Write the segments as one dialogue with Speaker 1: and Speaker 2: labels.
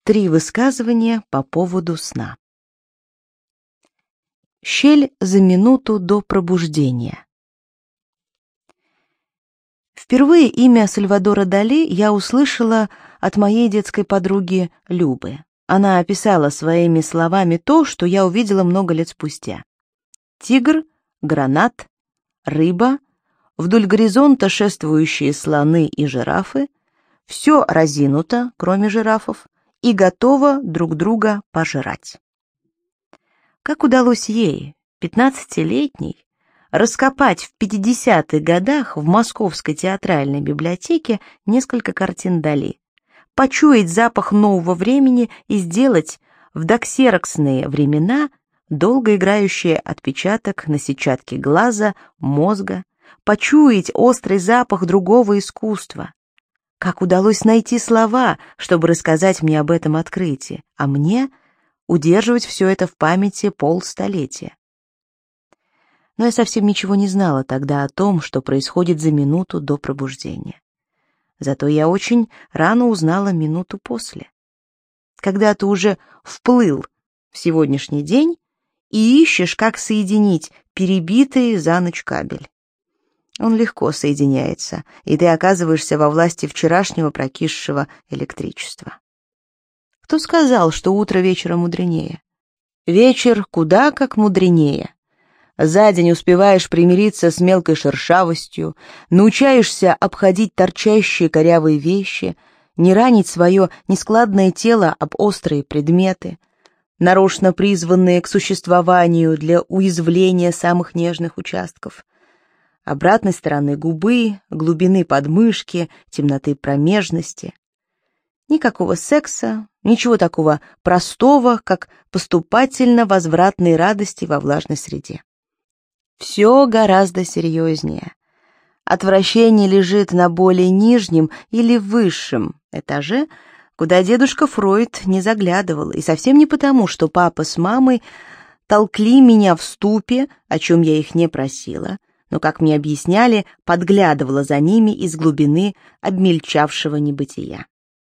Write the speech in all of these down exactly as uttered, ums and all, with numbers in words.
Speaker 1: Три высказывания по поводу сна. Щель за минуту до пробуждения. Впервые имя Сальвадора Дали я услышала от моей детской подруги Любы. Она описала своими словами то, что я увидела много лет спустя. Тигр, гранат, рыба, вдоль горизонта шествующие слоны и жирафы, все разинуто, кроме жирафов, и готово друг друга пожрать. Как удалось ей, пятнадцатилетней, раскопать в пятидесятых годах в Московской театральной библиотеке несколько картин Дали, почуять запах нового времени и сделать в доксероксные времена долго играющий отпечаток на сетчатке глаза, мозга, почуять острый запах другого искусства. Как удалось найти слова, чтобы рассказать мне об этом открытии, а мне удерживать все это в памяти полстолетия. Но я совсем ничего не знала тогда о том, что происходит за минуту до пробуждения. Зато я очень рано узнала минуту после. Когда ты уже вплыл в сегодняшний день и ищешь, как соединить перебитый за ночь кабель. Он легко соединяется, и ты оказываешься во власти вчерашнего прокисшего электричества. Кто сказал, что утро вечера мудренее? Вечер куда как мудренее. За день успеваешь примириться с мелкой шершавостью, научаешься обходить торчащие корявые вещи, не ранить свое нескладное тело об острые предметы, нарочно призванные к существованию для уязвления самых нежных участков, обратной стороны губы, глубины подмышки, темноты промежности. Никакого секса, ничего такого простого, как поступательно-возвратной радости во влажной среде. Все гораздо серьезнее. Отвращение лежит на более нижнем или высшем этаже, куда дедушка Фройд не заглядывал, и совсем не потому, что папа с мамой толкли меня в ступе, о чем я их не просила, но, как мне объясняли, подглядывала за ними из глубины обмельчавшего небытия.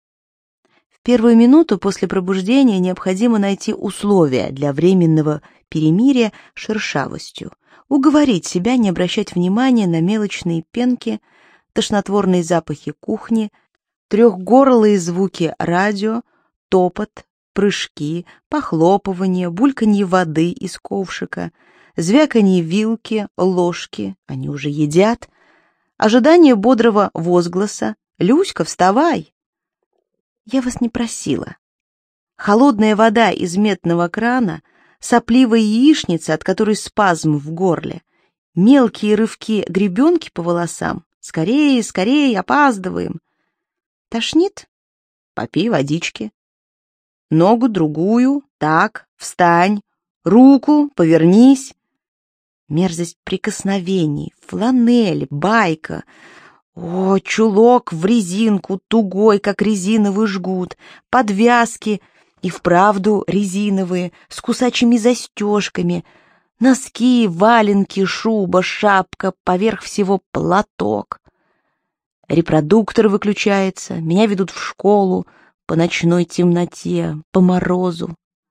Speaker 1: В первую минуту после пробуждения необходимо найти условия для временного перемирия с шершавостью, уговорить себя не обращать внимания на мелочные пенки, тошнотворные запахи кухни, трехгорлые звуки радио, топот, прыжки, похлопывание, бульканье воды из ковшика, звяканье вилки, ложки, они уже едят, ожидание бодрого возгласа «Люська, вставай!». Я вас не просила. Холодная вода из медного крана, сопливая яичница, от которой спазм в горле, мелкие рывки гребенки по волосам. Скорее, скорее, опаздываем. Тошнит? Попей водички. Ногу другую, так, встань, руку повернись. Мерзость прикосновений, фланель, байка. О, чулок в резинку, тугой, как резиновый жгут, подвязки и вправду резиновые, с кусачими застежками, носки, валенки, шуба, шапка, поверх всего платок. Репродуктор выключается, меня ведут в школу по ночной темноте, по морозу.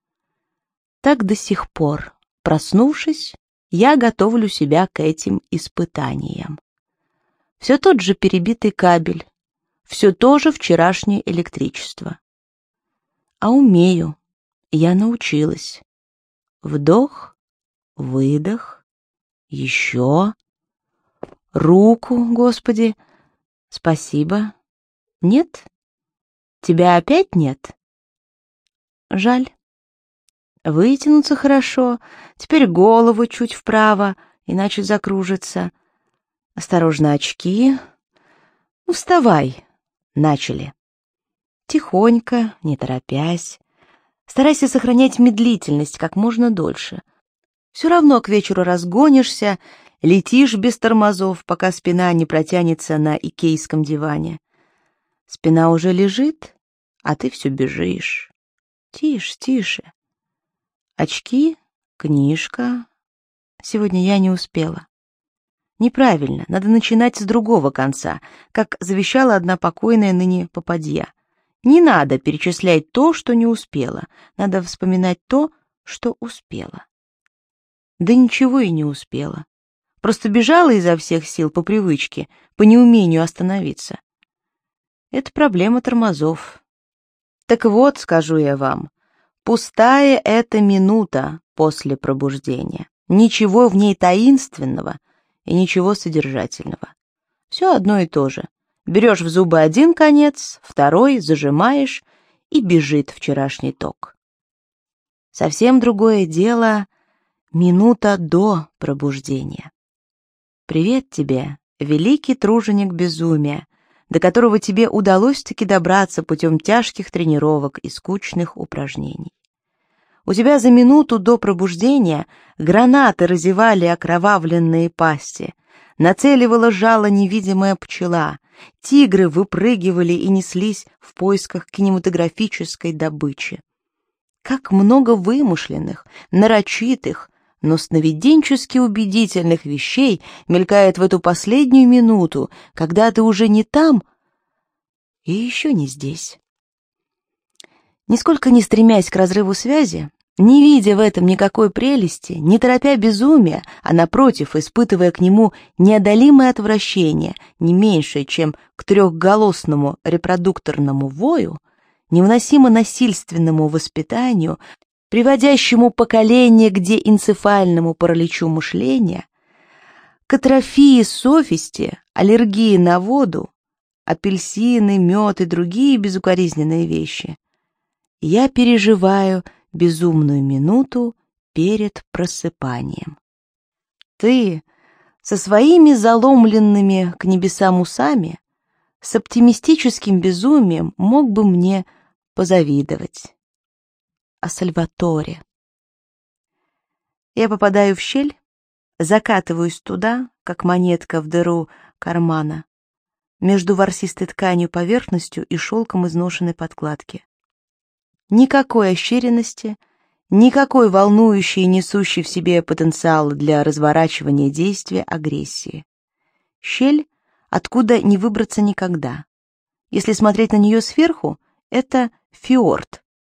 Speaker 1: Так до сих пор, проснувшись, я готовлю себя к этим испытаниям. Все тот же перебитый кабель, все то же вчерашнее электричество. А умею, я научилась. Вдох, выдох, еще. Руку, Господи, спасибо. Нет? Тебя опять нет? Жаль. Вытянуться хорошо, теперь голову чуть вправо, иначе закружится. Осторожно, очки. Ну, вставай. Начали. Тихонько, не торопясь. Старайся сохранять медлительность как можно дольше. Все равно к вечеру разгонишься, летишь без тормозов, пока спина не протянется на икейском диване. Спина уже лежит, а ты все бежишь. Тише, тише. Очки, книжка. Сегодня я не успела. Неправильно, надо начинать с другого конца, как завещала одна покойная ныне попадья. Не надо перечислять то, что не успела. Надо вспоминать то, что успела. Да ничего и не успела. Просто бежала изо всех сил по привычке, по неумению остановиться. Это проблема тормозов. Так вот, скажу я вам, пустая эта минута после пробуждения. Ничего в ней таинственного и ничего содержательного. Все одно и то же. Берешь в зубы один конец, второй зажимаешь, и бежит вчерашний ток. Совсем другое дело — минута до пробуждения. Привет тебе, великий труженик безумия, до которого тебе удалось-таки добраться путем тяжких тренировок и скучных упражнений. У тебя за минуту до пробуждения гранаты разевали окровавленные пасти, нацеливала жало невидимая пчела, тигры выпрыгивали и неслись в поисках кинематографической добычи. Как много вымышленных, нарочитых, но сновиденчески убедительных вещей мелькает в эту последнюю минуту, когда ты уже не там и еще не здесь. Нисколько не стремясь к разрыву связи, не видя в этом никакой прелести, не торопя безумия, а напротив, испытывая к нему неодолимое отвращение, не меньшее, чем к трехголосному репродукторному вою, невыносимо насильственному воспитанию, приводящему поколение к деэнцефальному параличу мышления, к атрофии совести, аллергии на воду, апельсины, мед и другие безукоризненные вещи, я переживаю безумную минуту перед просыпанием. Ты со своими заломленными к небесам усами, с оптимистическим безумием мог бы мне позавидовать. О Сальваторе. Я попадаю в щель, закатываюсь туда, как монетка в дыру кармана, между ворсистой тканью поверхностью и шелком изношенной подкладки. Никакой ощеренности, никакой волнующей и несущей в себе потенциал для разворачивания действия агрессии. Щель, откуда не выбраться никогда. Если смотреть на нее сверху, это фьорд.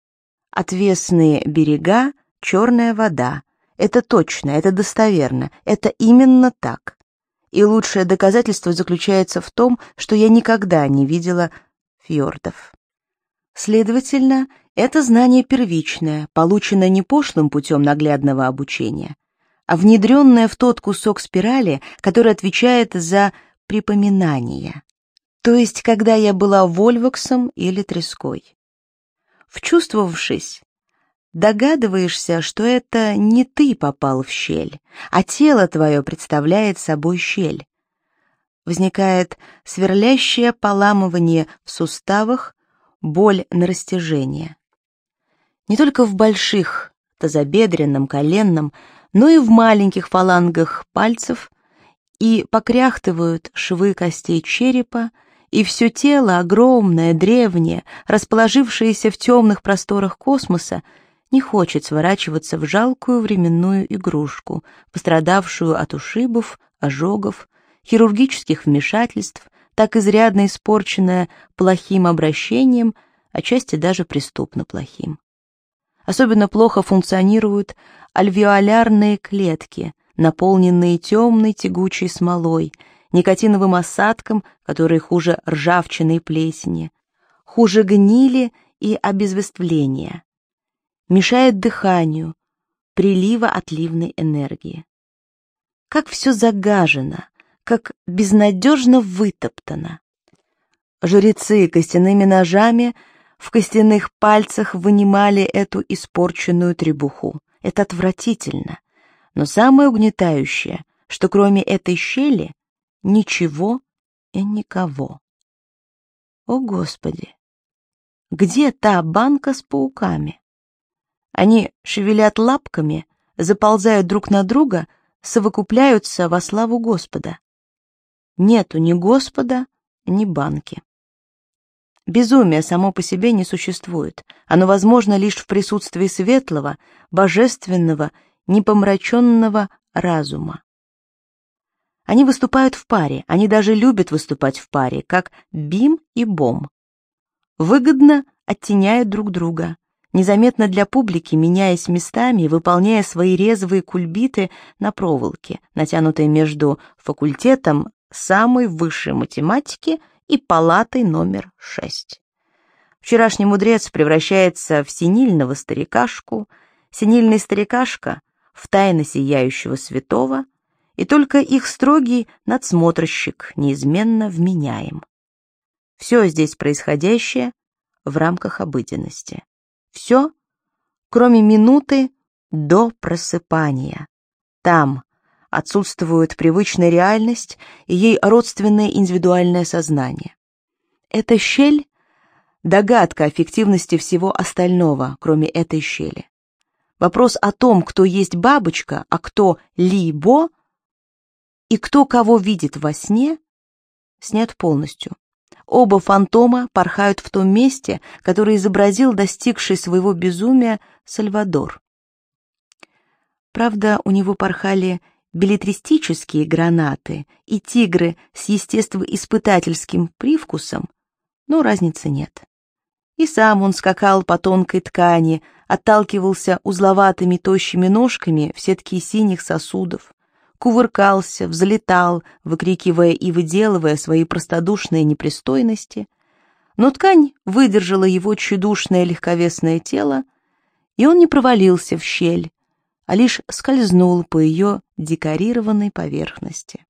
Speaker 1: Отвесные берега, черная вода. Это точно, это достоверно, это именно так. И лучшее доказательство заключается в том, что я никогда не видела фьордов. Следовательно, это знание первичное, полученное не пошлым путем наглядного обучения, а внедренное в тот кусок спирали, который отвечает за припоминание. То есть, когда я была вольвоксом или треской. Вчувствовавшись, догадываешься, что это не ты попал в щель, а тело твое представляет собой щель. Возникает сверлящее поламывание в суставах, боль на растяжение. Не только в больших, тазобедренном, коленном, но и в маленьких фалангах пальцев, и покряхтывают швы костей черепа, и все тело, огромное, древнее, расположившееся в темных просторах космоса, не хочет сворачиваться в жалкую временную игрушку, пострадавшую от ушибов, ожогов, хирургических вмешательств, так изрядно испорченная плохим обращением, отчасти даже преступно плохим. Особенно плохо функционируют альвеолярные клетки, наполненные темной тягучей смолой, никотиновым осадком, который хуже ржавчины и плесени, хуже гнили и обезвествления, мешает дыханию, прилива отливной энергии. Как все загажено, как безнадежно вытоптано. Жрецы костяными ножами в костяных пальцах вынимали эту испорченную требуху. Это отвратительно. Но самое угнетающее, что кроме этой щели ничего и никого. О, Господи! Где та банка с пауками? Они шевелят лапками, заползают друг на друга, совокупляются во славу Господа. Нету ни Господа, ни банки. Безумие само по себе не существует. Оно возможно лишь в присутствии светлого, божественного, непомраченного разума. Они выступают в паре, они даже любят выступать в паре, как Бим и Бом. выгодно оттеняют друг друга, незаметно для публики, меняясь местами, выполняя свои резвые кульбиты на проволоке, натянутой между факультетом самой высшей математики и палатой номер шесть. Вчерашний мудрец превращается в сенильного старикашку, сенильный старикашка в тайно сияющего святого, и только их строгий надсмотрщик неизменно вменяем. Все здесь происходящее в рамках обыденности. Все, кроме минуты до просыпания. Там отсутствует привычная реальность и ей родственное индивидуальное сознание. Эта щель — догадка о фиктивности всего остального, кроме этой щели. Вопрос о том, кто есть бабочка, а кто либо, и кто кого видит во сне, снят полностью. Оба фантома порхают в том месте, которое изобразил достигший своего безумия Сальвадор. Правда, у него порхали беллетристические гранаты и тигры с естествоиспытательским привкусом, но разницы нет. И сам он скакал по тонкой ткани, отталкивался узловатыми тощими ножками в сетке синих сосудов, кувыркался, взлетал, выкрикивая и выделывая свои простодушные непристойности, но ткань выдержала его тщедушное легковесное тело, и он не провалился в щель, а лишь скользнул по ее декорированной поверхности.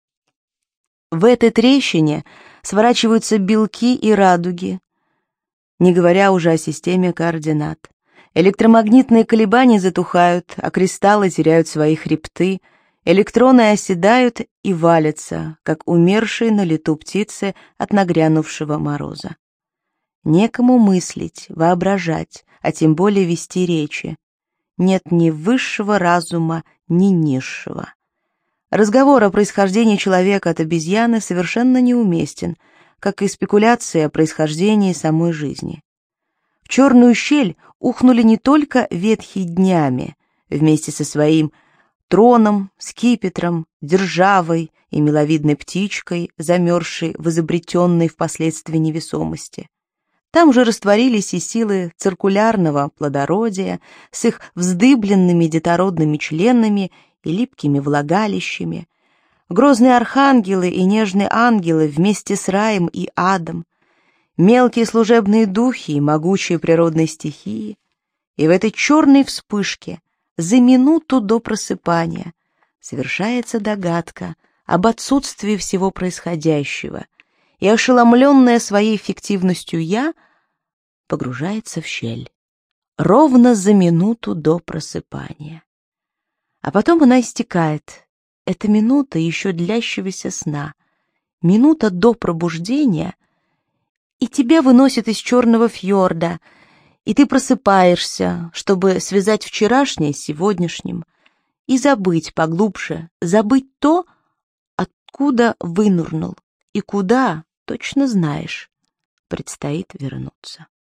Speaker 1: В этой трещине сворачиваются белки и радуги, не говоря уже о системе координат. Электромагнитные колебания затухают, а кристаллы теряют свои хребты, электроны оседают и валятся, как умершие на лету птицы от нагрянувшего мороза. Некому мыслить, воображать, а тем более вести речи. Нет ни высшего разума, ни низшего. Разговор о происхождении человека от обезьяны совершенно неуместен, как и спекуляция о происхождении самой жизни. В черную щель ухнули не только ветхи днями, вместе со своим троном, скипетром, державой и миловидной птичкой, замерзшей в изобретенной впоследствии невесомости. Там же растворились и силы циркулярного плодородия с их вздыбленными детородными членами и липкими влагалищами, грозные архангелы и нежные ангелы вместе с раем и адом, мелкие служебные духи и могучие природные стихии. И в этой черной вспышке, за минуту до просыпания, совершается догадка об отсутствии всего происходящего, и ошеломленная своей фиктивностью «я» погружается в щель. Ровно за минуту до просыпания. А потом она истекает. Это минута еще длящегося сна, минута до пробуждения, и тебя выносит из черного фьорда, и ты просыпаешься, чтобы связать вчерашнее с сегодняшним и забыть поглубже, забыть то, откуда вынырнул, и куда, точно знаешь, предстоит вернуться.